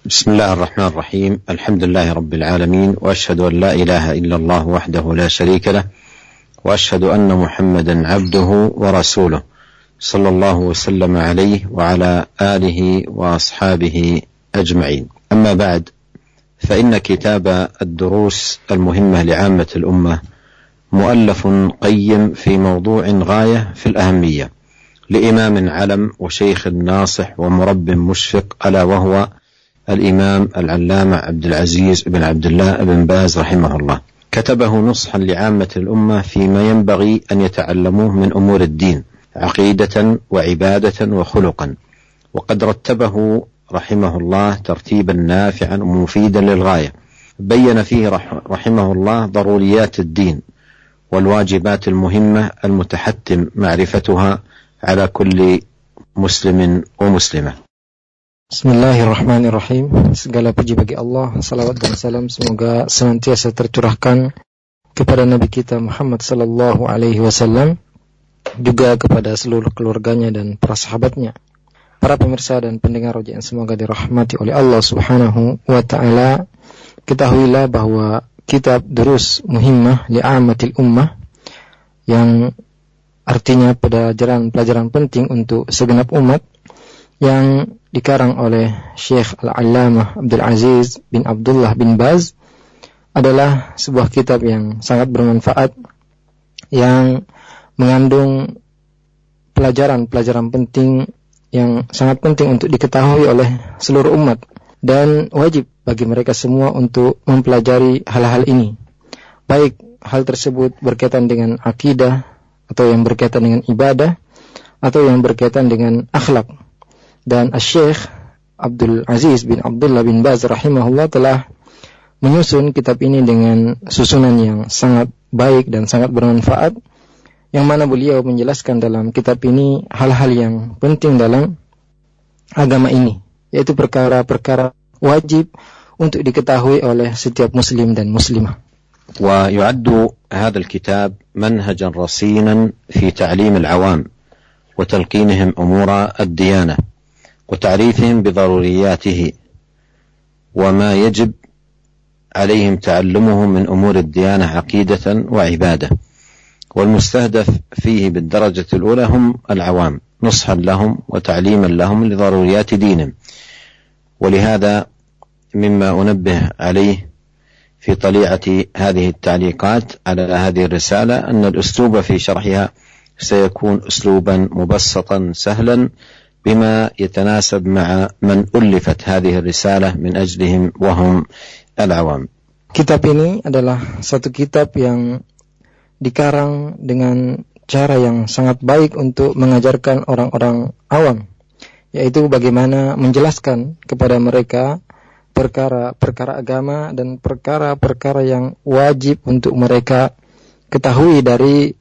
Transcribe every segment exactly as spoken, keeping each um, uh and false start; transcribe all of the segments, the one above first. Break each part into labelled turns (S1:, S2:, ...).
S1: بسم الله الرحمن الرحيم. الحمد لله رب العالمين، وأشهد أن لا إله إلا الله وحده لا شريك له، وأشهد أن محمدا عبده ورسوله صلى الله وسلم عليه وعلى آله وأصحابه أجمعين. أما بعد، فإن كتاب الدروس المهمة لعامة الأمة مؤلف قيم في موضوع غاية في الأهمية لإمام علم وشيخ ناصح ومرب مشفق، ألا وهو الإمام العلامة عبد العزيز بن عبد الله بن باز رحمه الله. كتبه نصحا لعامة الأمة فيما ينبغي أن يتعلموه من أمور الدين عقيدة وعبادة وخلقا، وقد رتبه رحمه الله ترتيبا نافعا ومفيدا للغاية. بين فيه رحمه الله ضروريات الدين والواجبات المهمة المتحتم معرفتها على كل مسلم ومسلمة.
S2: Bismillahirrahmanirrahim. Segala puji bagi Allah, salawat dan salam semoga senantiasa tercurahkan kepada Nabi kita Muhammad sallallahu alaihi wasallam, juga kepada seluruh keluarganya dan para sahabatnya. Para pemirsa dan pendengar roja yang semoga dirahmati oleh Allah Subhanahu wa taala, ketahuilah bahwa kitab Durus Muhimmah li'amatil ummah, yang artinya pelajaran-pelajaran penting untuk segenap umat, yang dikarang oleh Syekh Al-Allamah Abdul Aziz bin Abdullah bin Baz, adalah sebuah kitab yang sangat bermanfaat, yang mengandung pelajaran-pelajaran penting yang sangat penting untuk diketahui oleh seluruh umat, dan wajib bagi mereka semua untuk mempelajari hal-hal ini, baik hal tersebut berkaitan dengan akidah, atau yang berkaitan dengan ibadah, atau yang berkaitan dengan akhlak. Dan Syekh Abdul Aziz bin Abdullah bin Baz rahimahullah telah menyusun kitab ini dengan susunan yang sangat baik dan sangat bermanfaat, yang mana beliau menjelaskan dalam kitab ini hal-hal yang penting dalam agama ini, yaitu perkara-perkara wajib untuk diketahui oleh setiap muslim dan muslimah.
S1: ويعد هذا الكتاب منهجا رصينا في تعليم العوام وتلقينهم أمور الديانة وتعريفهم بضرورياته وما يجب عليهم تعلمه من أمور الديانة عقيدة وعبادة، والمستهدف فيه بالدرجة الأولى هم العوام، نصحا لهم وتعليما لهم لضروريات دينهم. ولهذا مما أنبه عليه في طليعة هذه التعليقات على هذه الرسالة أن الأسلوب في شرحها سيكون أسلوبا مبسطا سهلا بما يتناسب مع من ألفت هذه الرسالة من أجلهم وهم العوام.
S2: Kitab ini adalah satu kitab yang dikarang dengan cara yang sangat baik untuk mengajarkan orang-orang awam, yaitu bagaimana menjelaskan kepada mereka perkara-perkara agama dan perkara-perkara yang wajib untuk mereka ketahui dari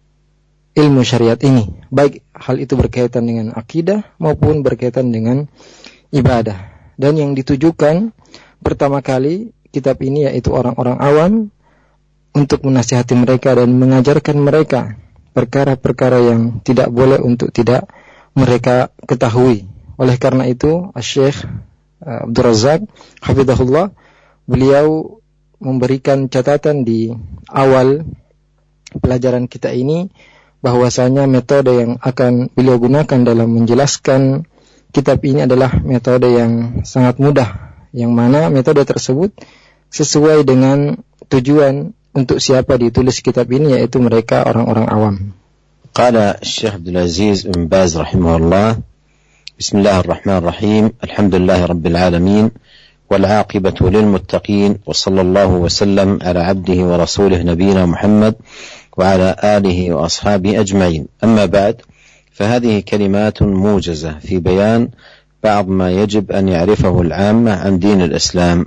S2: ilmu syariat ini, baik hal itu berkaitan dengan akidah maupun berkaitan dengan ibadah. Dan yang ditujukan pertama kali kitab ini yaitu orang-orang awam, untuk menasihati mereka dan mengajarkan mereka perkara-perkara yang tidak boleh untuk tidak mereka ketahui. Oleh karena itu, Syekh Abdul Razak hafizahullah, beliau memberikan catatan di awal pelajaran kita ini, bahwasanya metode yang akan beliau gunakan dalam menjelaskan kitab ini adalah metode yang sangat mudah, yang mana metode tersebut sesuai dengan tujuan untuk siapa ditulis kitab ini, yaitu mereka orang-orang awam.
S1: Qala Syekh Abdul Aziz bin Baz rahimahullah, Bismillahirrahmanirrahim, alhamdulillahi rabbil alamin, wal aqibatu lil muttaqin, wa sallallahu wa sallam ala abdihi wa rasulih nabiyina Muhammad وعلى آله وأصحابه أجمعين. أما بعد، فهذه كلمات موجزة في بيان بعض ما يجب أن يعرفه العامة عن دين الإسلام،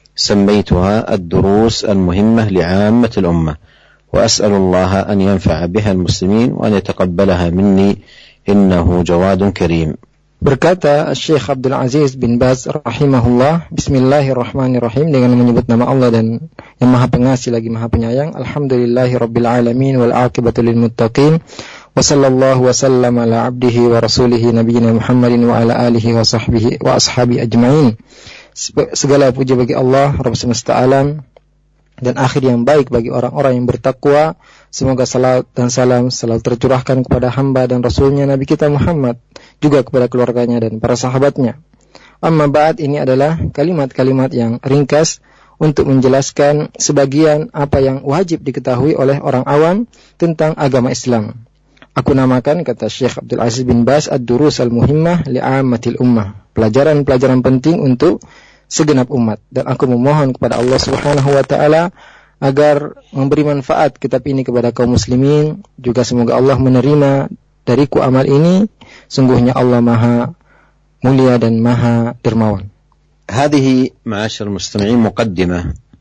S1: سميتها الدروس المهمة لعامة الأمة، وأسأل الله أن ينفع بها المسلمين وأن يتقبلها مني إنه جواد كريم.
S2: Berkata Syekh Abdul Aziz bin Baz rahimahullah, Bismillahirrahmanirrahim, dengan menyebut nama Allah dan yang Maha Pengasih lagi Maha Penyayang. Alhamdulillahi rabbil alamin, wal aqibatu lil muttaqin, wa sallallahu wa sallam ala abdihi wa rasulihi nabiyina Muhammadin wa ala alihi wa sahbihi wa ashabi ajma'in. Segala puji bagi Allah, Rabb semesta alam, dan akhir yang baik bagi orang-orang yang bertakwa. Semoga salat dan salam selalu tercurahkan kepada hamba dan rasulnya Nabi kita Muhammad, juga kepada keluarganya dan para sahabatnya. Amma ba'd, ini adalah kalimat-kalimat yang ringkas untuk menjelaskan sebagian apa yang wajib diketahui oleh orang awam tentang agama Islam. Aku namakan, kata Syekh Abdul Aziz bin Baz, Ad-Durus al-Muhimmah li'ammatil ummah, pelajaran-pelajaran penting untuk segenap umat. Dan aku memohon kepada Allah Subhanahu wa taala agar memberi manfaat kitab ini kepada kaum muslimin. Juga semoga Allah menerima dariku amal ini. Sungguhnya Allah Maha mulia dan Maha dermawan.
S1: هذه معاشر المستمعين مقدمة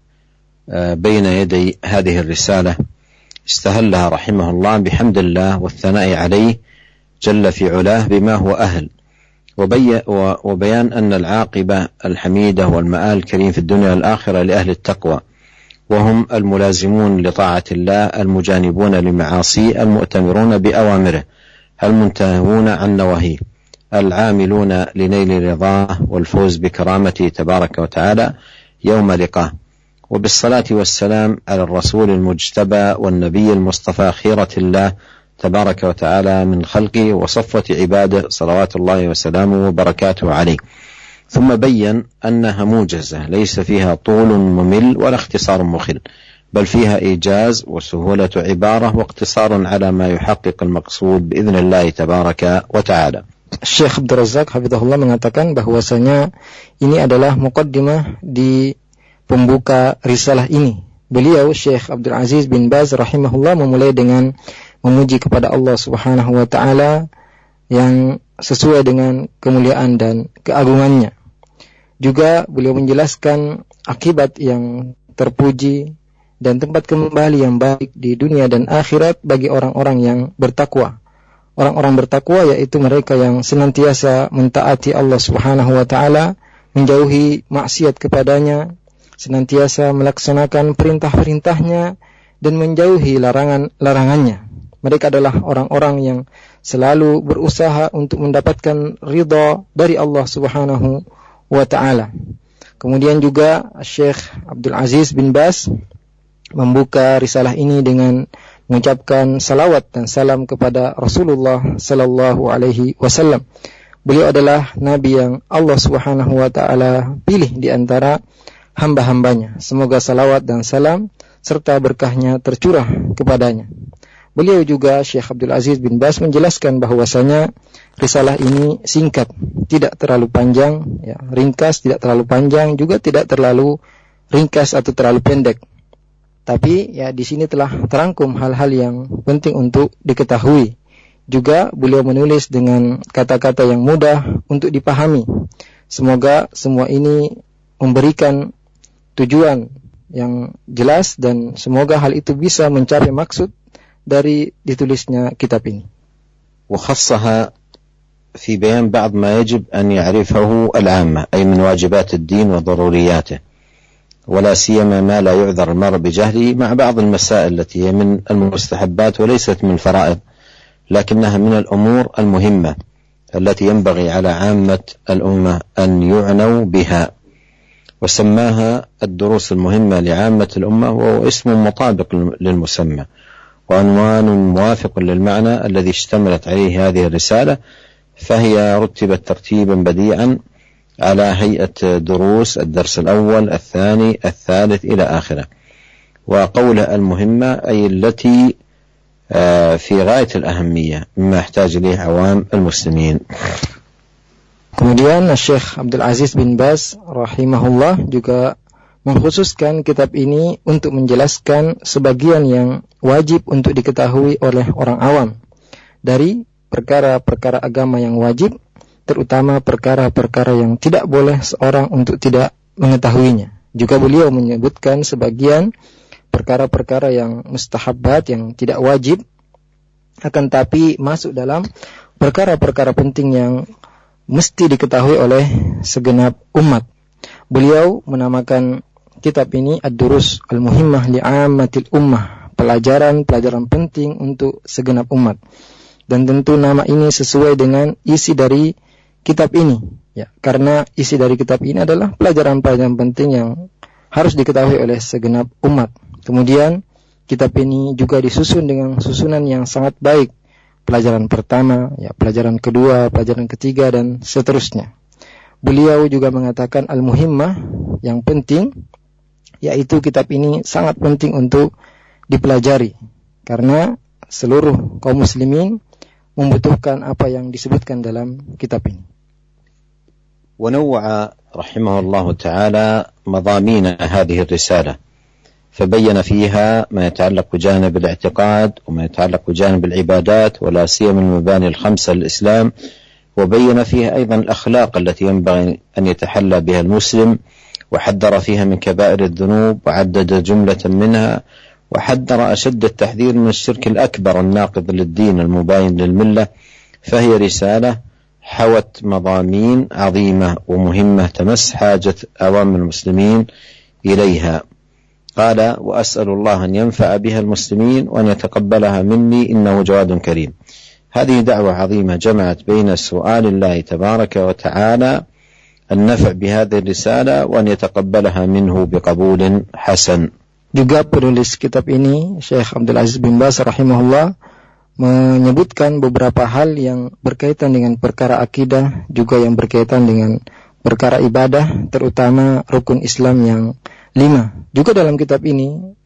S1: بين يدي هذه الرسالة استهلها رحمه الله بحمد الله والثناء عليه جل في علاه بما هو أهل، وبيان أن العاقبة الحميدة والمآل الكريم في الدنيا والآخرة لأهل التقوى، وهم الملازمون لطاعة الله المجانبون لمعاصيه المؤتمرون بأوامره المنتهون عن نواهيه العاملون لنيل رضاه والفوز بكرامته تبارك وتعالى يوم لقاه. وبالصلاة والسلام على الرسول المجتبى والنبي المصطفى خيرة الله تبارك وتعالى من خلقه وصفوة عباده صلوات الله وسلامه وبركاته عليه. ثم بين أنها موجزة ليس فيها طول ممل ولا اختصار مخل، بل فيها إيجاز وسهولة عبارة واقتصار على ما يحقق المقصود بإذن الله تبارك وتعالى.
S2: Syekh Abdul Razak hafizahullah mengatakan bahwasanya ini adalah muqaddimah di pembuka risalah ini. Beliau Syekh Abdul Aziz bin Baz rahimahullah memulai dengan memuji kepada Allah Subhanahu wa taala yang sesuai dengan kemuliaan dan keagungannya. Juga beliau menjelaskan akibat yang terpuji dan tempat kembali yang baik di dunia dan akhirat bagi orang-orang yang bertakwa. Orang-orang bertakwa yaitu mereka yang senantiasa mentaati Allah Subhanahu wa taala, menjauhi maksiat kepadanya, senantiasa melaksanakan perintah-perintahnya dan menjauhi larangan-larangannya. Mereka adalah orang-orang yang selalu berusaha untuk mendapatkan ridha dari Allah Subhanahu wa taala. Kemudian juga Syekh Abdul Aziz bin Baz membuka risalah ini dengan mengucapkan salawat dan salam kepada Rasulullah sallallahu alaihi wasallam. Beliau adalah nabi yang Allah Subhanahu wa taala pilih di antara hamba-hambanya. Semoga salawat dan salam serta berkahnya tercurah kepadanya. Beliau juga Syekh Abdul Aziz bin Baz menjelaskan bahwasanya risalah ini singkat, tidak terlalu panjang, ya, ringkas, tidak terlalu panjang, juga tidak terlalu ringkas atau terlalu pendek. Tapi ya di sini telah terangkum hal-hal yang penting untuk diketahui. Juga beliau menulis dengan kata-kata yang mudah untuk dipahami. Semoga semua ini memberikan tujuan yang jelas dan semoga hal itu bisa mencapai maksud dari ditulisnya kitab ini.
S1: وخصها في بيان بعض ما يجب أن يعرفه العامة أي من واجبات الدين وضرورياته، ولا سيما ما لا يعذر المرء بجهله مع بعض المسائل التي هي من المستحبات وليست من الفرائض، لكنها من الأمور المهمة التي ينبغي على عامة الأمة أن يعنوا بها. وسماها الدروس المهمة لعامة الأمة، وهو اسم مطابق للمسمى وعنوان موافق للمعنى الذي اشتملت عليه هذه الرسالة، فهي رتبت ترتيبا بديعا على هيئة دروس الدرس الأول الثاني الثالث إلى آخره. وقولها المهمة أي التي في غاية الأهمية مما يحتاج إليه عوام المسلمين.
S2: Kemudian Syekh Abdul Aziz bin Baz rahimahullah juga mengkhususkan kitab ini untuk menjelaskan sebagian yang wajib untuk diketahui oleh orang awam dari perkara-perkara agama yang wajib, terutama perkara-perkara yang tidak boleh seorang untuk tidak mengetahuinya. Juga beliau menyebutkan sebagian perkara-perkara yang mustahabbat, yang tidak wajib, akan tapi masuk dalam perkara-perkara penting yang mesti diketahui oleh segenap umat. Beliau menamakan kitab ini Ad-Durus al-Muhimmah li'ammatil ummah, pelajaran-pelajaran penting untuk segenap umat. Dan tentu nama ini sesuai dengan isi dari kitab ini, ya, karena isi dari kitab ini adalah pelajaran-pelajaran penting yang harus diketahui oleh segenap umat. Kemudian kitab ini juga disusun dengan susunan yang sangat baik. Pelajaran pertama, ya, pelajaran kedua, pelajaran ketiga, dan seterusnya. Beliau juga mengatakan al-muhimmah, yang penting, yaitu kitab ini sangat penting untuk dipelajari. Karena seluruh kaum muslimin membutuhkan apa yang disebutkan dalam kitab ini.
S1: ونوع رحمه الله تعالى مضامين هذه الرسالة فبين فيها ما يتعلق بجانب الاعتقاد وما يتعلق بجانب العبادات ولا سيما المباني الخمسة للإسلام، وبين فيها أيضا الأخلاق التي ينبغي أن يتحلى بها المسلم، وحذر فيها من كبائر الذنوب وعدد جملة منها، وحذر أشد التحذير من الشرك الأكبر الناقض للدين المباين للملة. فهي رسالة حوت مضامين عظيمة ومهمة تمس حاجة عوام المسلمين إليها. قال: وأسأل الله أن ينفع بها المسلمين وأن يتقبلها مني إنه جواد كريم. هذه دعوة عظيمة جمعت بين سؤال الله تبارك وتعالى النفع بهذه الرسالة وأن يتقبلها منه بقبول حسن.
S2: Juga penulis kitab ini, Syekh Abdul Aziz bin Baz rahimahullah, menyebutkan beberapa hal yang berkaitan dengan perkara akidah, juga yang berkaitan dengan perkara ibadah, terutama rukun Islam yang lima. Juga dalam kitab ini,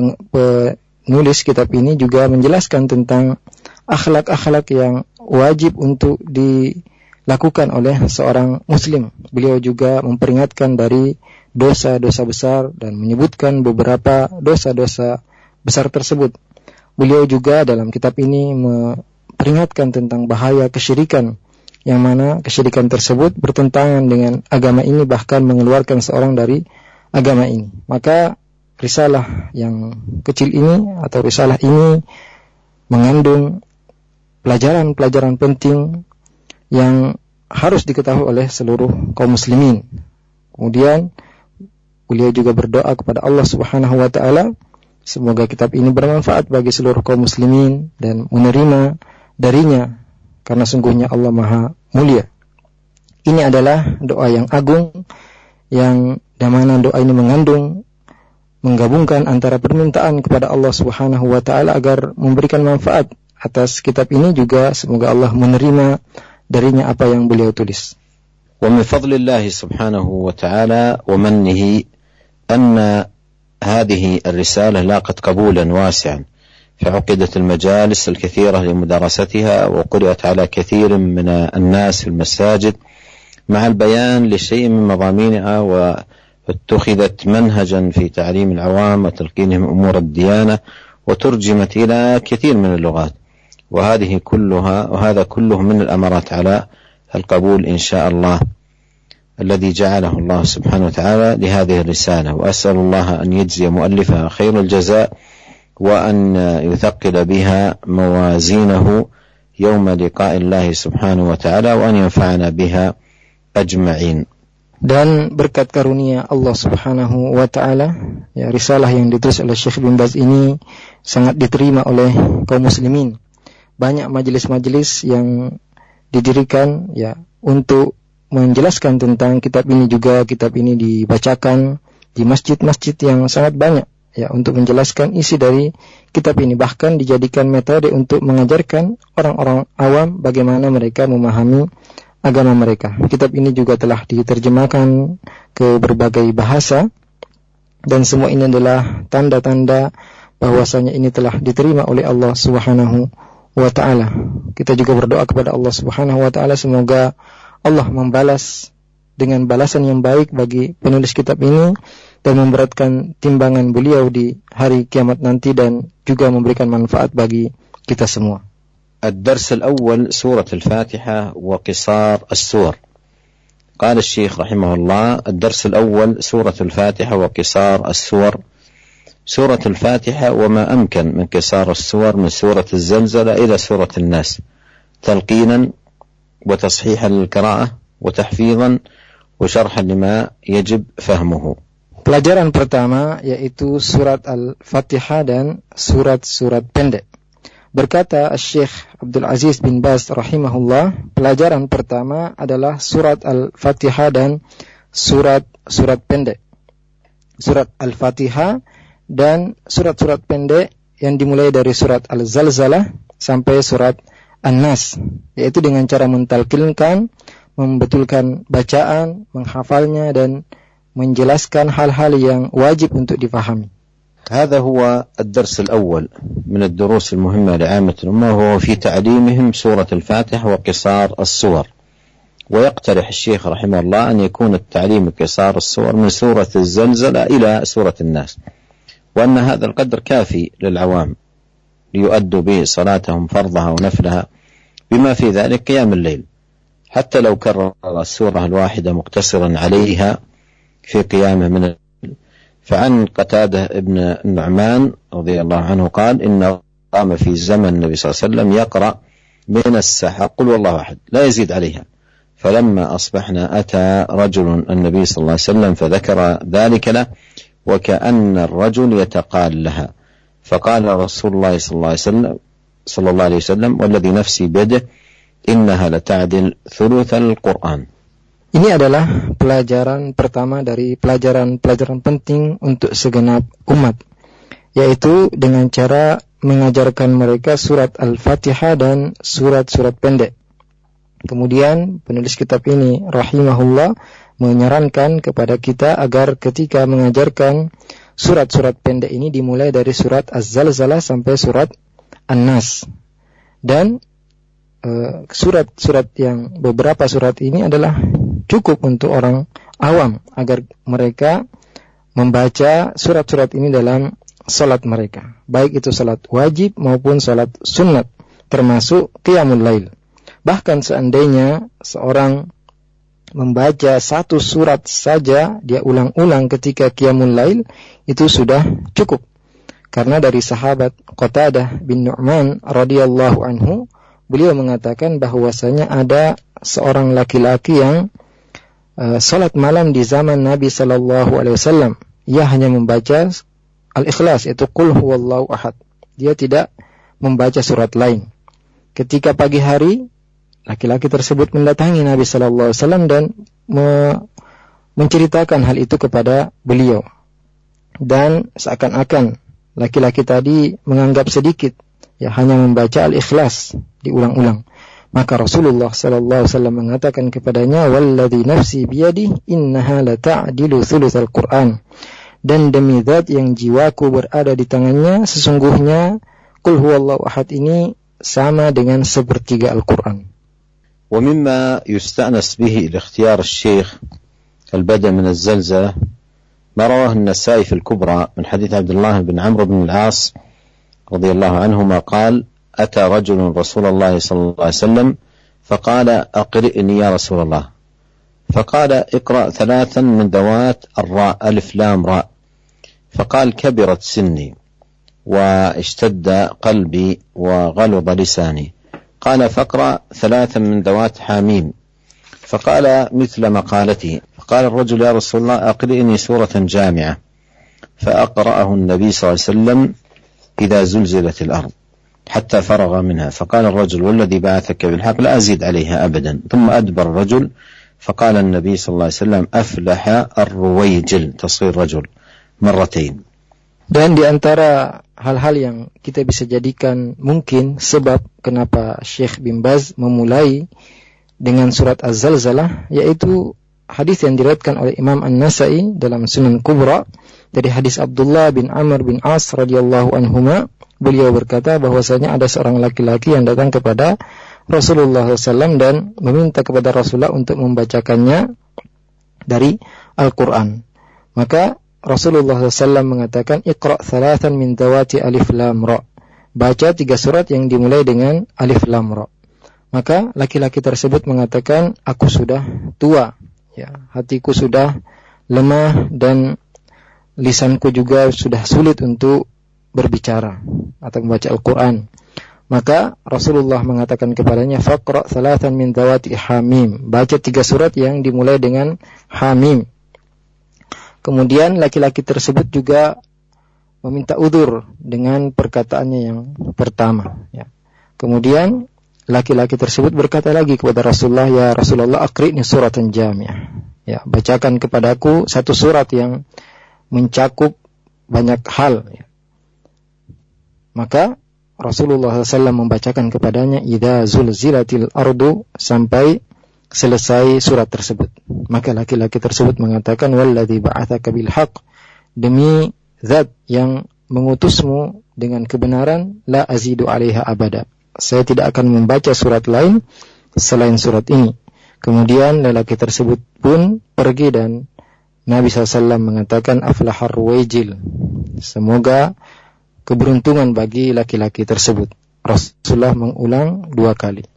S2: penulis kitab ini juga menjelaskan tentang akhlak-akhlak yang wajib untuk dilakukan oleh seorang muslim. Beliau juga memperingatkan dari dosa-dosa besar dan menyebutkan beberapa dosa-dosa besar tersebut. Beliau juga dalam kitab ini memperingatkan tentang bahaya kesyirikan, yang mana kesyirikan tersebut bertentangan dengan agama ini, bahkan mengeluarkan seorang dari agama ini. Maka risalah yang kecil ini atau risalah ini mengandung pelajaran-pelajaran penting yang harus diketahui oleh seluruh kaum muslimin. Kemudian beliau juga berdoa kepada Allah Subhanahu wa taala, semoga kitab ini bermanfaat bagi seluruh kaum muslimin dan menerima darinya, karena sungguhnya Allah Maha Mulia. Ini adalah doa yang agung, yang dimana doa ini mengandung, menggabungkan antara permintaan kepada Allah Subhanahu wa taala agar memberikan manfaat atas kitab ini, juga semoga Allah menerima darinya apa yang beliau tulis.
S1: ومن فضل الله سبحانه وتعالى ومنه أن هذه الرسالة لاقت قبولا واسعا، فعقدت المجالس الكثيرة لمدارستها وقرأت على كثير من الناس في المساجد مع البيان لشيء من مضامينها، واتخذت منهجا في تعليم العوام وتلقينهم أمور الديانة، وترجمت إلى كثير من اللغات، وهذه كلها وهذا كله من الأمارات على القبول إن شاء الله الذي جعله الله سبحانه وتعالى لهذه الرسالة. وأسأل الله أن يجزي مؤلفها خير الجزاء وأن يثقل بها موازينه يوم لقاء الله سبحانه وتعالى وأن ينفعنا بها أجمعين.
S2: Dan berkat karunia Allah Subhanahu wa taala, ya, risalah yang ditulis oleh Syekh bin Baz ini sangat diterima oleh kaum muslimin. Banyak majelis-majelis yang didirikan, ya, untuk menjelaskan tentang kitab ini. Juga kitab ini dibacakan di masjid-masjid yang sangat banyak, ya, untuk menjelaskan isi dari kitab ini. Bahkan dijadikan metode untuk mengajarkan orang-orang awam bagaimana mereka memahami agama mereka. Kitab ini juga telah diterjemahkan ke berbagai bahasa, dan semua ini adalah tanda-tanda bahwasanya ini telah diterima oleh Allah Subhanahu wa ta'ala. Kita juga berdoa kepada Allah Subhanahu wa ta'ala, semoga Allah membalas dengan balasan yang baik bagi penulis kitab ini dan memberatkan timbangan beliau di hari kiamat nanti, dan juga memberikan manfaat bagi kita semua.
S1: الدرس الأول سورة الفاتحة وقصار السور. قال الشيخ رحمه الله: الدرس الأول سورة الفاتحة وقصار السور. سورة الفاتحة وما أمكن من قصار السور من سورة الزلزلة إلى سورة الناس، تلقينا وتصحيحا للقراءة وتحفيظا وشرحا لما يجب فهمه.
S2: Pelajaran pertama yaitu surat Al-Fatihah dan surat-surat pendek. Berkata Syekh Abdul Aziz bin Baz rahimahullah, pelajaran pertama adalah surat Al-Fatihah dan surat-surat pendek. Surat Al-Fatihah dan surat-surat pendek yang dimulai dari surat Al-Zalzalah sampai surat An-Nas, yaitu dengan cara mentalqinkan, membetulkan bacaan, menghafalnya dan menjelaskan hal-hal yang wajib untuk difahami.
S1: هذا هو الدرس الأول من الدروس المهمة لعامة الأمة، وهو في تعليمهم سورة الفاتحة وقصار السور. ويقترح الشيخ رحمه الله أن يكون التعليم قصار السور من سورة الزلزلة إلى سورة الناس، وأن هذا القدر كافي للعوام ليؤدوا به صلاتهم فرضها ونفلها، بما في ذلك قيام الليل، حتى لو كرر السورة الواحدة مقتصرا عليها في قيامه من الليل. فعن قتادة ابن النعمان رضي الله عنه قال إنه قام في زمن النبي صلى الله عليه وسلم يقرأ من السحر قل والله أحد لا يزيد عليها، فلما أصبحنا أتى رجل النبي صلى الله عليه وسلم فذكر ذلك له وكأن الرجل يتقال لها، فقال رسول الله صلى الله عليه وسلم صلى الله عليه وسلم والذي نفسي بيده إنها لتعدل ثلث القرآن.
S2: Ini adalah pelajaran pertama dari pelajaran-pelajaran penting untuk segenap umat, yaitu dengan cara mengajarkan mereka surat Al-Fatihah dan surat-surat pendek. Kemudian penulis kitab ini rahimahullah menyarankan kepada kita agar ketika mengajarkan surat-surat pendek ini dimulai dari surat Az-Zalzalah sampai surat An-Nas. Dan uh, surat-surat yang beberapa surat ini adalah cukup untuk orang awam agar mereka membaca surat-surat ini dalam salat mereka, baik itu salat wajib maupun salat sunnat, termasuk qiyamul lail. Bahkan seandainya seorang membaca satu surat saja, dia ulang-ulang ketika qiyamul lail, itu sudah cukup. Karena dari sahabat Qatadah bin Nu'man radhiyallahu anhu, beliau mengatakan bahwasanya ada seorang laki-laki yang uh, salat malam di zaman Nabi sallallahu alaihi wasallam. Ia hanya membaca Al-Ikhlas, yaitu Qul huwallahu ahad. Dia tidak membaca surat lain. Ketika pagi hari, laki-laki tersebut mendatangi Nabi sallallahu alaihi wasallam dan me- menceritakan hal itu kepada beliau. Dan seakan-akan laki-laki tadi menganggap sedikit, ya hanya membaca Al-Ikhlas diulang-ulang. Maka Rasulullah sallallahu alaihi wasallam mengatakan kepadanya, "Walladzi nafsi biyadihi innaha la ta'dilu thulutsal Qur'an." Dan demi zat yang jiwaku berada di tangannya, sesungguhnya Qul huwallahu ahad ini sama dengan sepertiga Al-Qur'an.
S1: ومما يستأنس به لاختيار الشيخ البدء من الزلزلة ما رواه النسائي في الكبرى من حديث عبد الله بن عمرو بن العاص رضي الله عنهما قال أتى رجل رسول الله صلى الله عليه وسلم فقال أقرئني يا رسول الله، فقال اقرأ ثلاثا من ذوات الراء ألف لام راء، فقال كبرت سني واشتد قلبي وغلظ لساني، قال فاقرأ ثلاثا من ذوات حاميم، فقال مثل مقالته، فقال الرجل يا رسول الله أقرئني سورة جامعة، فأقرأه النبي صلى الله عليه وسلم إذا زلزلت الأرض حتى فرغ منها، فقال الرجل والذي بعثك بالحق لا أزيد عليها أبدا، ثم أدبر الرجل فقال النبي صلى الله عليه وسلم أفلح الرويجل تصغير رجل مرتين.
S2: Dan di antara hal-hal yang kita bisa jadikan mungkin sebab kenapa Syekh bin Baz memulai dengan surat Az-Zalzalah, yaitu hadis yang diriwayatkan oleh Imam An-Nasa'i dalam Sunan Kubra dari hadis Abdullah bin Amr bin As radhiyallahu anhuma. Beliau berkata bahwasanya ada seorang laki-laki yang datang kepada Rasulullah shallallahu alaihi wasallam dan meminta kepada Rasulullah untuk membacakannya dari Al-Quran. Maka Rasulullah shallallahu alaihi wasallam mengatakan, Iqra' thalathan min dawati alif lam ra. Baca tiga surat yang dimulai dengan alif lam ra. Maka laki-laki tersebut mengatakan, aku sudah tua, ya, hatiku sudah lemah dan lisanku juga sudah sulit untuk berbicara atau membaca Al-Quran. Maka Rasulullah mengatakan kepadanya, faqra' thalathan min dawati hamim. Baca tiga surat yang dimulai dengan hamim. Kemudian laki-laki tersebut juga meminta udzur dengan perkataannya yang pertama, ya. Kemudian laki-laki tersebut berkata lagi kepada Rasulullah, ya Rasulullah, aqri'ni suratan jami'ah. Ya, bacakan kepadaku satu surat yang mencakup banyak hal. Ya. Maka Rasulullah shallallahu alaihi wasallam membacakan kepadanya idza zulzilatil ardu sampai selesai surat tersebut. Maka laki-laki tersebut mengatakan walladzi ba'atsaka bil haqq, demi zat yang mengutusmu dengan kebenaran, la azidu 'alaiha abada, saya tidak akan membaca surat lain selain surat ini. Kemudian lelaki tersebut pun pergi dan Nabi shallallahu alaihi wasallam mengatakan aflahar ruwaijil, semoga keberuntungan bagi laki-laki tersebut. Rasulullah mengulang dua kali.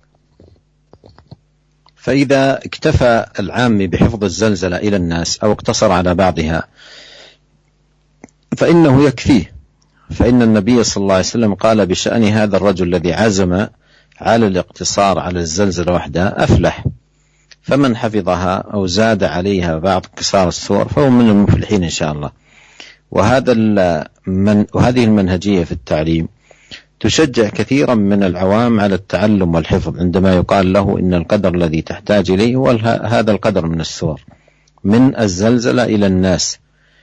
S1: فإذا اكتفى العام بحفظ الزلزلة إلى الناس أو اقتصر على بعضها فإنه يكفيه، فإن النبي صلى الله عليه وسلم قال بشأن هذا الرجل الذي عزم على الاقتصار على الزلزلة وحدها أفلح، فمن حفظها أو زاد عليها بعض قصار السور فهو من المفلحين إن شاء الله. وهذا المن وهذه المنهجية في التعليم تشجع كثيرا من العوام على التعلم والحفظ، عندما يقال له إن القدر الذي تحتاج إليه هو هذا القدر من السور من الزلزلة إلى الناس،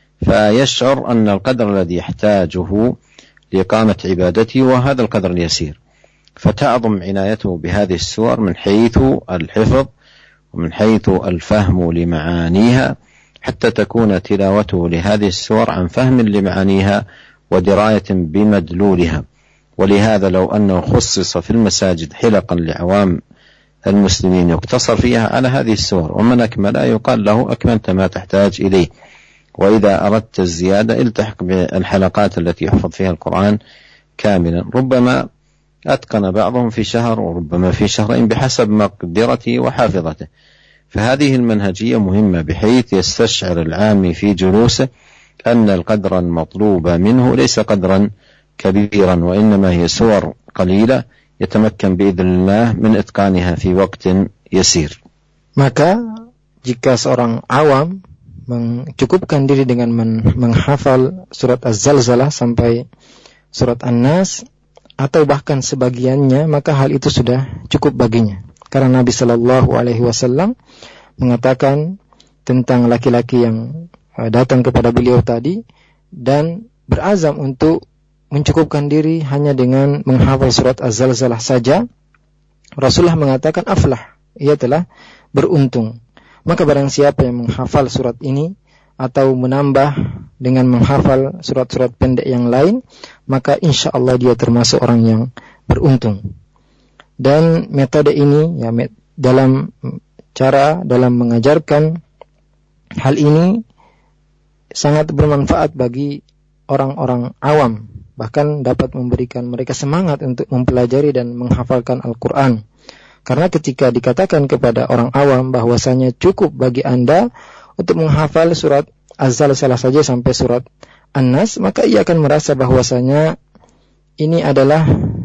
S1: فيشعر أن القدر الذي يحتاجه لإقامة عبادته وهذا القدر اليسير، فتعظم عنايته بهذه السور من حيث الحفظ ومن حيث الفهم لمعانيها، حتى تكون تلاوته لهذه السور عن فهم لمعانيها ودراية بمدلولها. ولهذا لو أنه خصص في المساجد حلقا لعوام المسلمين يقتصر فيها على هذه السور، ومن أكمل يقال له أكملت ما تحتاج إليه، وإذا أردت الزيادة التحق بالحلقات التي يحفظ فيها القرآن كاملا، ربما أتقن بعضهم في شهر وربما في شهرين بحسب مقدرته وحافظته. فهذه المنهجية مهمة بحيث يستشعر العامي في جلوسه أن القدر المطلوب منه ليس قدرا كبيرا، وإنما هي سور قليلة يتمكن بإذن الله من إتقانها في وقت يسير.
S2: Maka jika seorang awam mencukupkan diri dengan menghafal surat Az-Zalzalah sampai surat An-Nas atau bahkan sebagiannya, maka hal itu sudah cukup baginya. Karena Nabi Shallallahu Alaihi Wasallam mengatakan tentang laki-laki yang datang kepada beliau tadi dan berazam untuk mencukupkan diri hanya dengan menghafal surat Az-Zalzalah saja, Rasulullah mengatakan aflah, ia telah beruntung. Maka barang siapa yang menghafal surat ini atau menambah dengan menghafal surat-surat pendek yang lain, maka insya Allah dia termasuk orang yang beruntung. Dan metode ini ya dalam cara dalam mengajarkan hal ini sangat bermanfaat bagi orang-orang awam, bahkan dapat memberikan mereka semangat untuk mempelajari dan menghafalkan Al-Quran. Karena ketika dikatakan kepada orang awam bahwasanya cukup bagi Anda untuk menghafal surat Az-Zalzalah saja sampai surat An-Nas, maka ia akan merasa bahwasanya ini adalah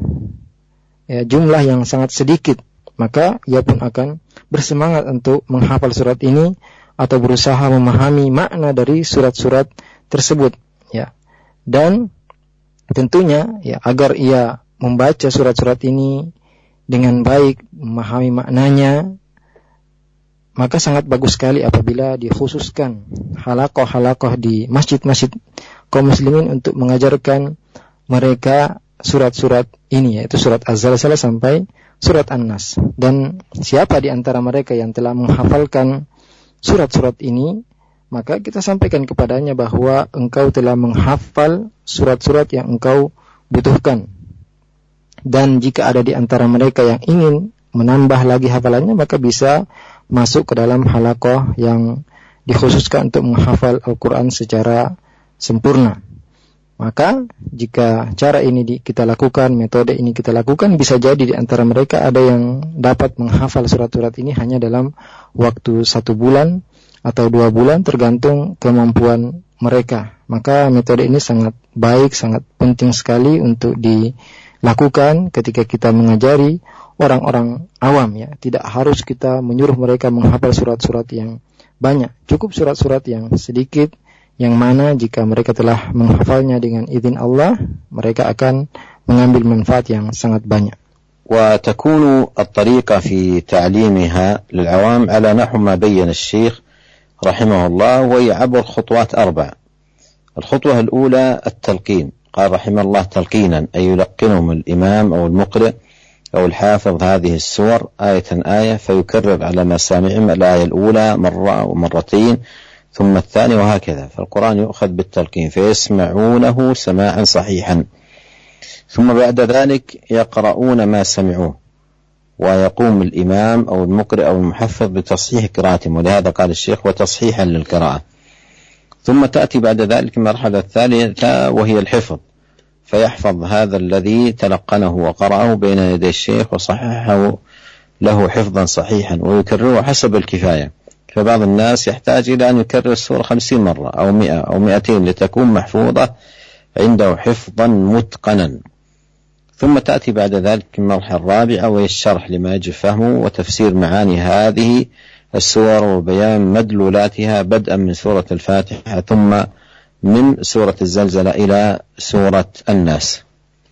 S2: ya, jumlah yang sangat sedikit. Maka ia pun akan bersemangat untuk menghafal surat ini atau berusaha memahami makna dari surat-surat tersebut. Ya. Dan tentunya ya, agar ia membaca surat-surat ini dengan baik, memahami maknanya, maka sangat bagus sekali apabila dikhususkan halaqah-halaqah di masjid-masjid kaum muslimin untuk mengajarkan mereka surat-surat ini, yaitu surat Az-Zalzalah sampai surat An-Nas. Dan siapa di antara mereka yang telah menghafalkan surat-surat ini, maka kita sampaikan kepadanya bahwa engkau telah menghafal surat-surat yang engkau butuhkan. Dan jika ada di antara mereka yang ingin menambah lagi hafalannya, maka bisa masuk ke dalam halaqah yang dikhususkan untuk menghafal Al-Quran secara sempurna. Maka jika cara ini di, kita lakukan, metode ini kita lakukan, bisa jadi di antara mereka ada yang dapat menghafal surat-surat ini hanya dalam waktu satu bulan atau dua bulan, tergantung kemampuan mereka. Maka metode ini sangat baik, sangat penting sekali untuk dilakukan ketika kita mengajari orang-orang awam. Ya, tidak harus kita menyuruh mereka menghafal surat-surat yang banyak, cukup surat-surat yang sedikit, yang mana jika mereka telah menghafalnya dengan izin Allah, mereka akan mengambil manfaat yang sangat banyak.
S1: وتكون الطريقة في تعليمها للعوام على نحو ما بين الشيخ رحمه الله، وهي عبر خطوات أربع. الخطوة الأولى التلقين، قال رحمه الله تلقينا، أي يلقنهم الإمام أو المقرئ أو الحافظ هذه السور آية آية، فيكرر على مسامعهم الآية الأولى مرة أو مرتين ثم الثانية وهكذا. فالقرآن يؤخذ بالتلقين فيسمعونه سماعا صحيحا، ثم بعد ذلك يقرؤون ما سمعوه، ويقوم الإمام أو المقرئ أو المحفظ بتصحيح قراءتهم، ولهذا قال الشيخ وتصحيحا للقراءة. ثم تأتي بعد ذلك المرحلة الثالثة وهي الحفظ، فيحفظ هذا الذي تلقنه وقرأه بين يدي الشيخ وصححه له حفظا صحيحا، ويكرره حسب الكفاية. فبعض الناس يحتاج إلى أن يكرر السورة خمسين مرة أو مئة أو مئتين لتكون محفوظة عنده حفظا متقنا. ثم تأتي بعد ذلك المرحلة الرابعة وهي الشرح لما يجب فهمه وتفسير معاني هذه السور وبيان مدلولاتها، بدءا من سورة الفاتحة ثم من سورة الزلزلة إلى سورة الناس.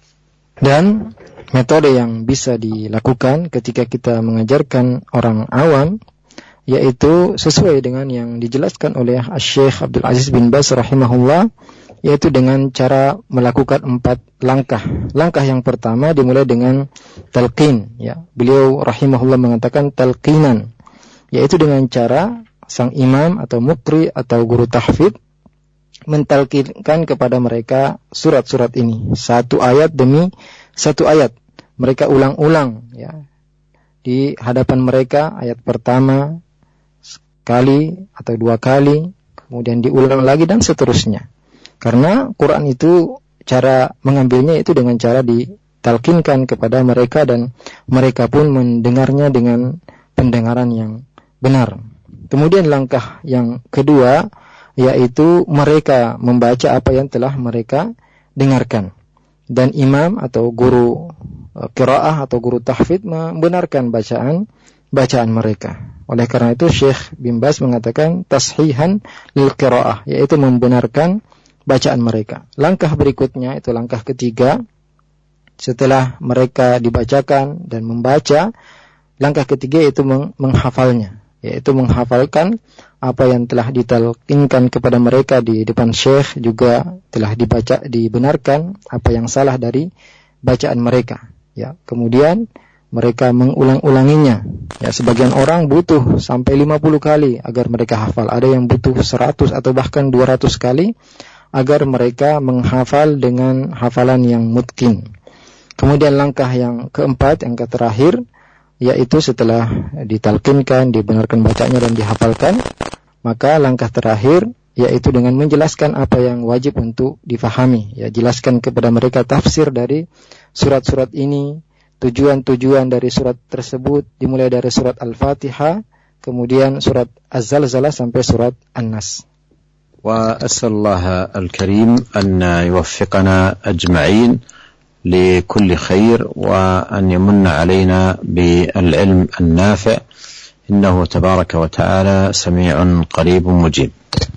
S2: Dan metode yang bisa dilakukan ketika kita mengajarkan orang awam, yaitu sesuai dengan yang dijelaskan oleh Syekh Abdul Aziz bin Baz rahimahullah, yaitu dengan cara melakukan empat langkah. Langkah yang pertama dimulai dengan talqin, ya. Beliau rahimahullah mengatakan talqinan, yaitu dengan cara sang imam atau muqri atau guru tahfidz mentalqinkan kepada mereka surat-surat ini satu ayat demi satu ayat. Mereka ulang-ulang, ya, di hadapan mereka ayat pertama sekali atau dua kali, kemudian diulang lagi dan seterusnya. Karena Quran itu cara mengambilnya itu dengan cara ditalkinkan kepada mereka, dan mereka pun mendengarnya dengan pendengaran yang benar. Kemudian langkah yang kedua yaitu mereka membaca apa yang telah mereka dengarkan, dan imam atau guru qiraah atau guru tahfidz membenarkan bacaan bacaan mereka. Oleh karena itu Syekh bin Baz mengatakan tashihan lil qiraah, yaitu membenarkan bacaan mereka. Langkah berikutnya itu langkah ketiga, setelah mereka dibacakan dan membaca, langkah ketiga yaitu menghafalnya, yaitu menghafalkan apa yang telah ditalqinkan kepada mereka di depan syekh, juga telah dibaca, dibenarkan apa yang salah dari bacaan mereka, ya. Kemudian mereka mengulang-ulanginya, ya. Sebagian orang butuh sampai lima puluh kali agar mereka hafal, ada yang butuh seratus atau bahkan dua ratus kali agar mereka menghafal dengan hafalan yang mutqin. Kemudian langkah yang keempat, yang terakhir, yaitu setelah ditalqinkan, dibenarkan bacanya dan dihafalkan, maka langkah terakhir yaitu dengan menjelaskan apa yang wajib untuk difahami, ya, jelaskan kepada mereka tafsir dari surat-surat ini, tujuan-tujuan dari surat tersebut, dimulai dari surat Al-Fatihah, kemudian surat Az-Zalzalah sampai surat An-Nas.
S1: وأسأل الله الكريم أن يوفقنا أجمعين لكل خير وأن يمن علينا بالعلم النافع، إنه تبارك وتعالى سميع قريب مجيب.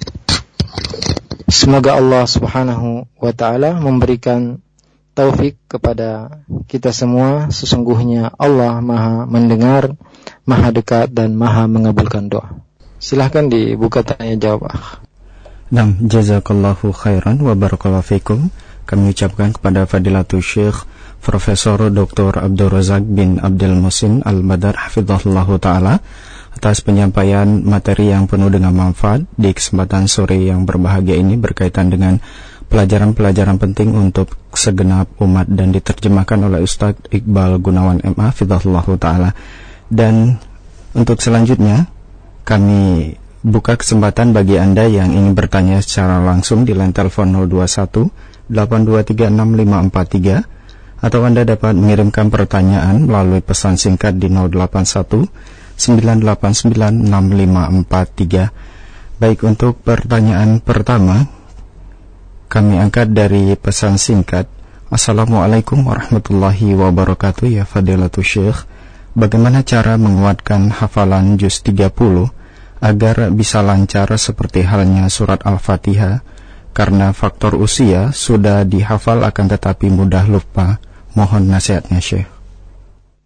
S2: Semoga Allah Subhanahu wa taala memberikan taufik kepada kita semua. Sesungguhnya Allah Maha mendengar, Maha dekat dan Maha mengabulkan doa. Silahkan dibuka tanya jawab.
S3: Nam, jazakallahu khairan wa barakallahu fikum. Kami ucapkan kepada Fadilatul Syekh Profesor Doktor Abdul Razak bin Abdul Muhsin Al-Badar hafizahullahu taala atas penyampaian materi yang penuh dengan manfaat di kesempatan sore yang berbahagia ini berkaitan dengan pelajaran-pelajaran penting untuk segenap umat, dan diterjemahkan oleh Ustaz Iqbal Gunawan M A hafizahullahu taala. Dan untuk selanjutnya kami buka kesempatan bagi Anda yang ingin bertanya secara langsung di line telepon nol dua satu delapan dua tiga enam lima empat tiga, atau Anda dapat mengirimkan pertanyaan melalui pesan singkat di nol delapan satu sembilan delapan sembilan enam lima empat tiga. Baik, untuk pertanyaan pertama kami angkat dari pesan singkat. Assalamualaikum warahmatullahi wabarakatuh. Ya Fadilatul Syekh, bagaimana cara menguatkan hafalan juz tiga puluh agar bisa lancar seperti halnya surat Al-Fatihah, karena faktor usia sudah dihafal akan tetapi mudah lupa. Mohon nasihatnya Syekh.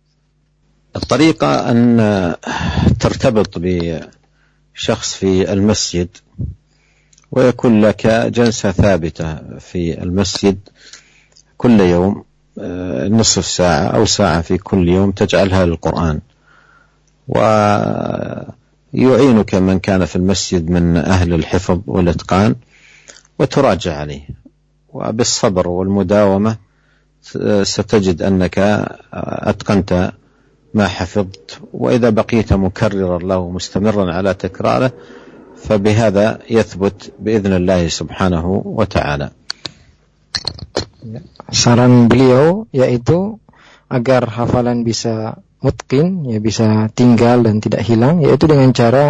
S1: الطريقة أن ترتبط بشخص في المسجد ويكون لك جلسة ثابتة في المسجد كل يوم نصف ساعة أو ساعة في كل يوم تجعلها للقرآن، ويعينك من كان في المسجد من أهل الحفظ والإتقان وتراجع عليه، وبالصبر والمداومة ستجد أنك أتقنت ما حفظت، وإذا بقيت مكررا له مستمرا على تكراره فبهذا يثبت بإذن الله سبحانه وتعالى.
S2: Saran beliau yaitu agar hafalan bisa mutqin, ya bisa tinggal dan tidak hilang, yaitu dengan cara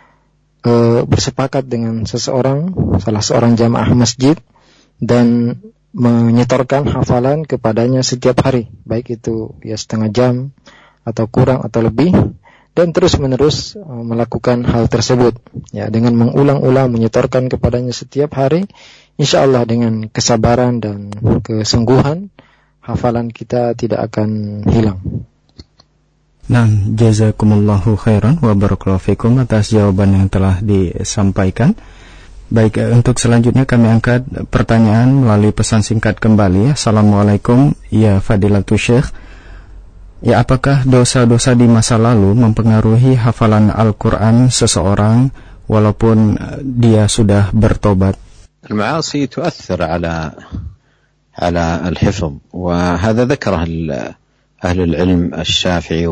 S2: e, bersepakat dengan seseorang, salah seorang jamaah masjid, dan menyetorkan hafalan kepadanya setiap hari, baik itu ya setengah jam atau kurang atau lebih, dan terus menerus e, melakukan hal tersebut, ya dengan mengulang-ulang menyetorkan kepadanya setiap hari. InsyaAllah dengan kesabaran dan kesungguhan hafalan kita tidak akan hilang.
S3: Nah, jazakumullahu khairan wa barakallahu fikum atas jawaban yang telah disampaikan. Baik, untuk selanjutnya kami angkat pertanyaan melalui pesan singkat kembali. Assalamualaikum ya Fadilatul Syekh. Ya, apakah dosa-dosa di masa lalu mempengaruhi hafalan Al-Quran seseorang walaupun dia sudah bertobat?
S1: المعاصي تؤثر على على الحفظ، وهذا ذكره أهل العلم الشافعي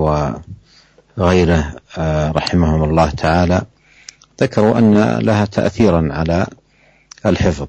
S1: وغيره رحمهم الله تعالى، ذكروا أن لها تأثيرا على الحفظ،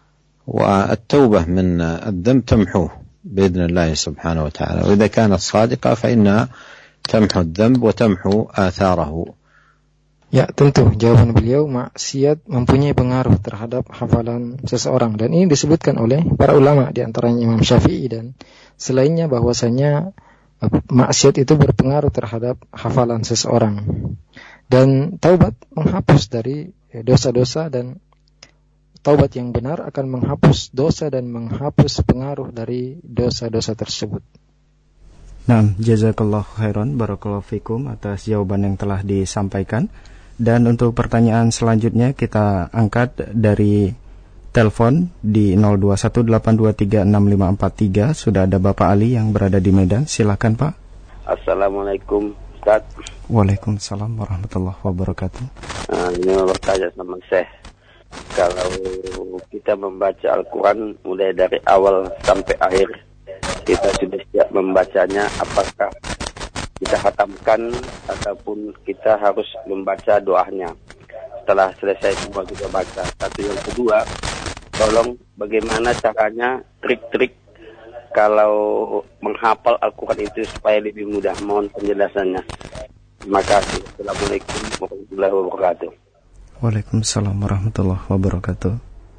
S1: والتوبة من الذنب تمحوه بإذن الله سبحانه وتعالى، وإذا كانت صادقة فإنها تمحو الذنب وتمحو آثاره.
S2: Ya, tentu jawaban beliau, maksiat mempunyai pengaruh terhadap hafalan seseorang, dan ini disebutkan oleh para ulama, di antaranya Imam Syafi'i dan selainnya, bahwasanya maksiat itu berpengaruh terhadap hafalan seseorang, dan taubat menghapus dari dosa-dosa, dan taubat yang benar akan menghapus dosa dan menghapus pengaruh dari dosa-dosa tersebut.
S3: Nah, jazakallahu khairan barakallahu fikum atas jawaban yang telah disampaikan. Dan untuk pertanyaan selanjutnya kita angkat dari telepon di nol dua satu delapan dua tiga enam lima empat tiga. Sudah ada Bapak Ali yang berada di Medan. Silakan Pak.
S4: Assalamualaikum Ustaz.
S3: Waalaikumsalam warahmatullahi wabarakatuh.
S4: Nah, ini mau bertanya sama Syekh. Kalau kita membaca Al-Quran mulai dari awal sampai akhir, kita sudah siap membacanya, apakah kita khatamkan ataupun kita harus membaca doanya setelah selesai semua kita baca? Satu. Yang kedua, tolong bagaimana caranya, trik-trik kalau menghafal Al-Quran itu supaya lebih mudah, mohon penjelasannya. Terima kasih. Assalamualaikum warahmatullahi wabarakatuh.
S3: Waalaikumsalam warahmatullahi wabarakatuh.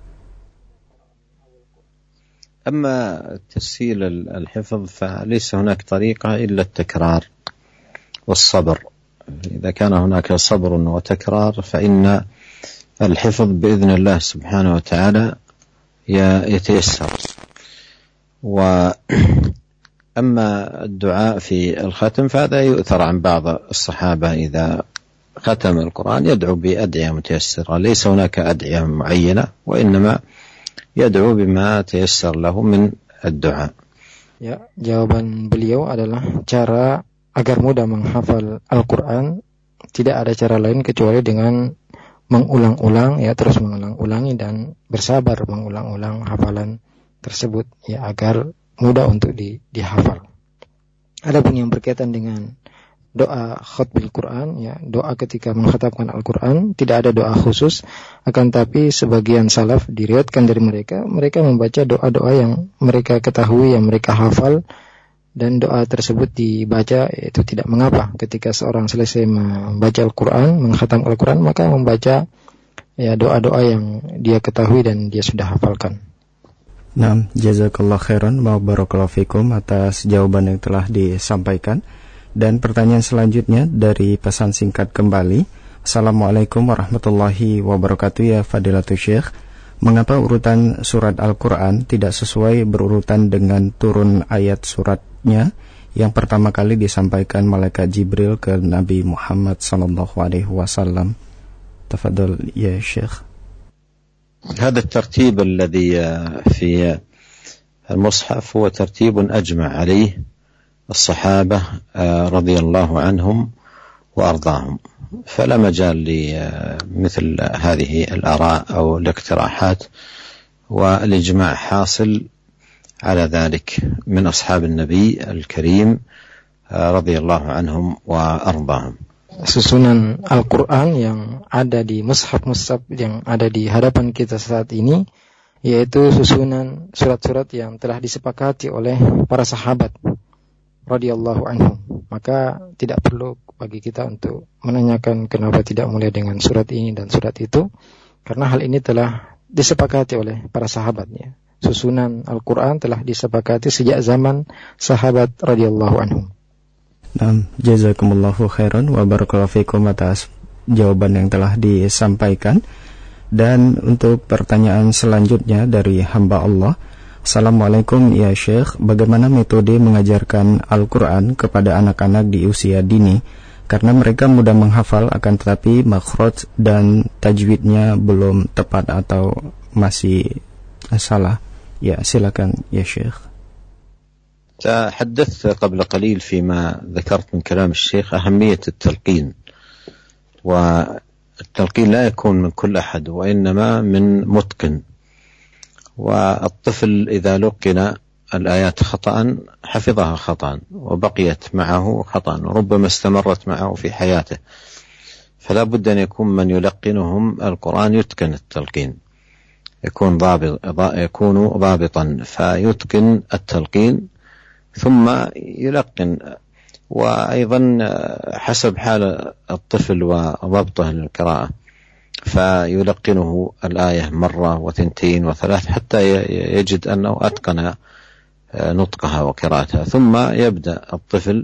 S1: أما تسهيل الحفظ فليس هناك طريقة إلا التكرار والصبر. إذا كان هناك صبر وتكرار فإن الحفظ بإذن الله سبحانه وتعالى يتيسر. وأما الدعاء في الختم فهذا يؤثر عن بعض الصحابة، إذا ختم القرآن يدعو بأدعية متيسرة، ليس هناك أدعية معينة، وإنما يدعو بما تيسر له من الدعاء.
S2: Ya, jawaban beliau adalah cara agar mudah menghafal Al-Quran, tidak ada cara lain kecuali dengan mengulang-ulang, ya terus mengulang-ulangi dan bersabar mengulang-ulang hafalan tersebut, ya agar mudah untuk di, dihafal. Adapun yang berkaitan dengan doa khatmil Quran, ya doa ketika mengkhatamkan Al-Quran, tidak ada doa khusus, akan tapi sebagian salaf diriwayatkan dari mereka, mereka membaca doa-doa yang mereka ketahui, yang mereka hafal, dan doa tersebut dibaca, itu tidak mengapa. Ketika seorang selesai membaca Al-Quran, mengkhatam Al-Quran, maka membaca ya doa-doa yang dia ketahui dan dia sudah hafalkan.
S3: Nah, jazakallah khairan wa barakallahu fikum atas jawaban yang telah disampaikan. Dan pertanyaan selanjutnya dari pesan singkat kembali. Assalamualaikum warahmatullahi wabarakatuh ya Fadilatul Syekh. Mengapa urutan surat Al-Quran tidak sesuai berurutan dengan turun ayat suratnya, yang pertama kali disampaikan malaikat Jibril ke Nabi Muhammad sallallahu alaihi wasallam. Tafadhal ya Syekh.
S1: هذا الترتيب الذي في المصحف هو ترتيب أجمع عليه الصحابة رضي الله عنهم وأرضاهم، فلا مجال لمثل هذه الآراء أو الاقتراحات، والإجماع حاصل على ذلك من أصحاب النبي الكريم رضي الله عنهم وأرضاهم.
S2: Susunan Al-Quran yang ada di mushaf-mushaf yang ada di hadapan kita saat ini, yaitu susunan surat-surat yang telah disepakati oleh para sahabat radhiyallahu anhum. Maka tidak perlu bagi kita untuk menanyakan kenapa tidak mulai dengan surat ini dan surat itu, karena hal ini telah disepakati oleh para sahabatnya. Susunan Al-Quran telah disepakati sejak zaman sahabat radhiyallahu anhum.
S3: Nah, jazakumullahu khairan wa barakallahu fikum atas jawaban yang telah disampaikan. Dan untuk pertanyaan selanjutnya dari hamba Allah. Assalamualaikum ya Syekh, bagaimana metode mengajarkan Al-Quran kepada anak-anak di usia dini? Karena mereka mudah menghafal, akan tetapi makhraj dan tajwidnya belum tepat atau masih salah. Ya, silakan ya Syekh.
S1: تحدثت قبل قليل فيما ذكرت من كلام الشيخ أهمية التلقين، والتلقين لا يكون من كل أحد وإنما من متقن، والطفل إذا لقن الآيات خطأ حفظها خطأ وبقيت معه خطأ وربما استمرت معه في حياته، فلا بد أن يكون من يلقنهم القرآن يتقن التلقين، يكون ضابط يكون ضابطا فيتقن التلقين ثم يلقن. وأيضا حسب حال الطفل وضبطه للقراءة فيلقنه الآية مرة وثنتين وثلاث حتى يجد أنه أتقن نطقها وقراءتها، ثم يبدأ الطفل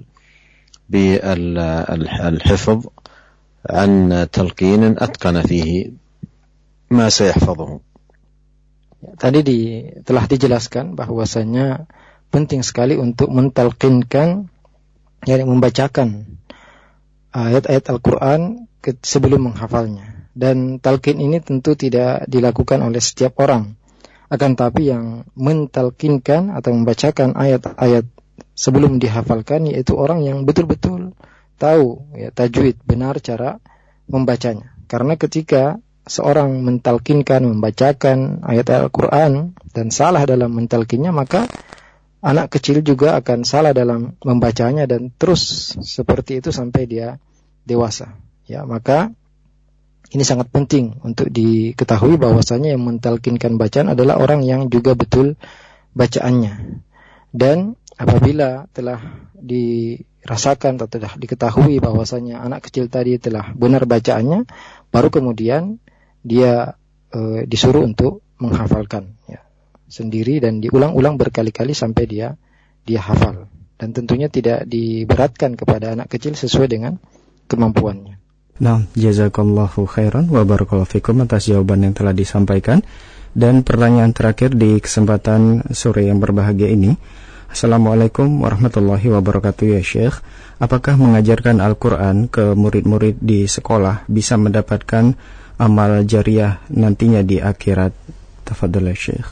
S1: بالحفظ عن تلقين أتقن فيه ما سيحفظه.
S2: Tadi di, telah dijelaskan bahwasanya penting sekali untuk mentalqinkan, yakni membacakan ayat-ayat Al-Quran sebelum menghafalnya. Dan talqin ini tentu tidak dilakukan oleh setiap orang. Akan tapi yang mentalqinkan atau membacakan ayat-ayat sebelum dihafalkan, yaitu orang yang betul-betul tahu ya, tajwid, benar cara membacanya. Karena ketika seorang mentalqinkan, membacakan ayat-ayat Al-Quran dan salah dalam mentalqinnya, maka anak kecil juga akan salah dalam membacanya dan terus seperti itu sampai dia dewasa. Ya, maka ini sangat penting untuk diketahui bahwasanya yang mentalqinkan bacaan adalah orang yang juga betul bacaannya. Dan apabila telah dirasakan atau telah diketahui bahwasanya anak kecil tadi telah benar bacaannya, baru kemudian dia e, disuruh untuk menghafalkan ya, sendiri dan diulang-ulang berkali-kali sampai dia dia hafal. Dan tentunya tidak diberatkan kepada anak kecil sesuai dengan kemampuannya.
S3: Nah, jazakallahu khairan wa barakallahu fikum atas jawaban yang telah disampaikan. Dan pertanyaan terakhir di kesempatan sore yang berbahagia ini. Assalamualaikum warahmatullahi wabarakatuh ya Syekh. Apakah mengajarkan Al-Quran ke murid-murid di sekolah bisa mendapatkan amal jariah nantinya di akhirat? Tafadhal ya Syekh.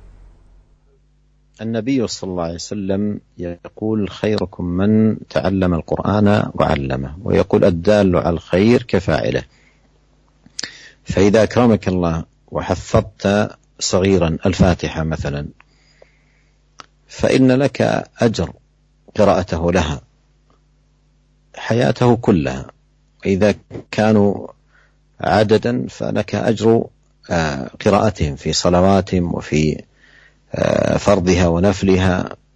S1: النبي صلى الله عليه وسلم يقول خيركم من تعلم القرآن وعلمه، ويقول الدال على الخير كفاعله. فإذا أكرمك الله وحفظت صغيرا الفاتحة مثلا فإن لك أجر قراءته لها حياته كلها، وإذا كانوا عددا فلك أجر قراءتهم في صلواتهم وفي فرضها ونفلها.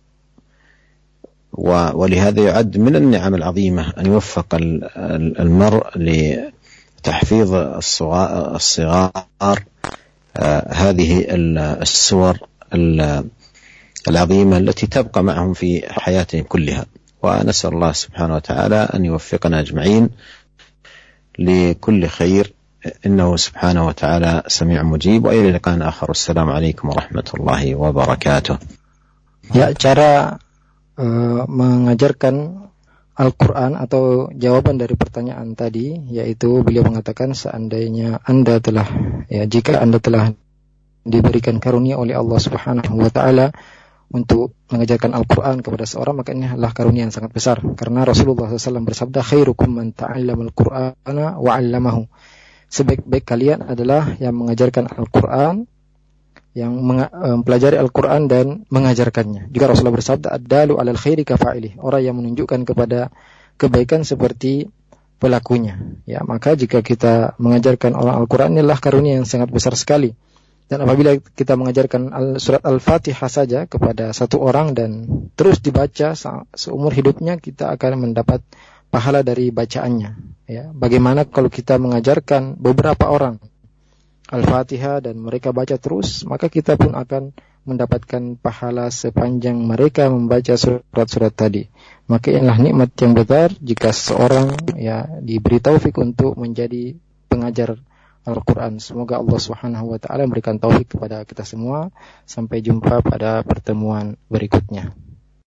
S1: ولهذا يعد من النعم العظيمة أن يوفق المرء لتحفيظ الصغار هذه السور العظيمة التي تبقى معهم في حياتهم كلها. ونسأل الله سبحانه وتعالى أن يوفقنا أجمعين لكل خير، إنه سبحانه وتعالى سميع مجيب. وإلى لقاء آخر، والسلام عليكم ورحمة الله وبركاته.
S2: Ya, cara uh, mengajarkan Al-Quran atau jawaban dari pertanyaan tadi, yaitu beliau mengatakan seandainya Anda telah, ya jika Anda telah diberikan karunia oleh Allah Subhanahu wa taala untuk mengajarkan Al-Quran kepada seorang, maka ini adalah karunia yang sangat besar. Karena Rasulullah shallallahu alaihi wasallam bersabda, khairukum man ta'allama al-Qur'ana wa 'allamahu. Sebaik-baik kalian adalah yang mengajarkan Al-Quran, yang mempelajari Al-Quran dan mengajarkannya. Juga Rasulullah bersabda, ad-dalu 'alal khairi kafa'ilih. Orang yang menunjukkan kepada kebaikan seperti pelakunya. Ya, maka jika kita mengajarkan orang Al-Quran, inilah karunia yang sangat besar sekali. Dan apabila kita mengajarkan surat Al-Fatihah saja kepada satu orang dan terus dibaca seumur hidupnya, kita akan mendapat pahala dari bacaannya. Ya, bagaimana kalau kita mengajarkan beberapa orang Al-Fatihah dan mereka baca terus, maka kita pun akan mendapatkan pahala sepanjang mereka membaca surat-surat tadi. Maka inilah nikmat yang besar jika seorang ya diberi taufik untuk menjadi pengajar Al-Quran. Semoga Allah Subhanahu wa taala memberikan taufik kepada kita semua. Sampai jumpa pada pertemuan berikutnya.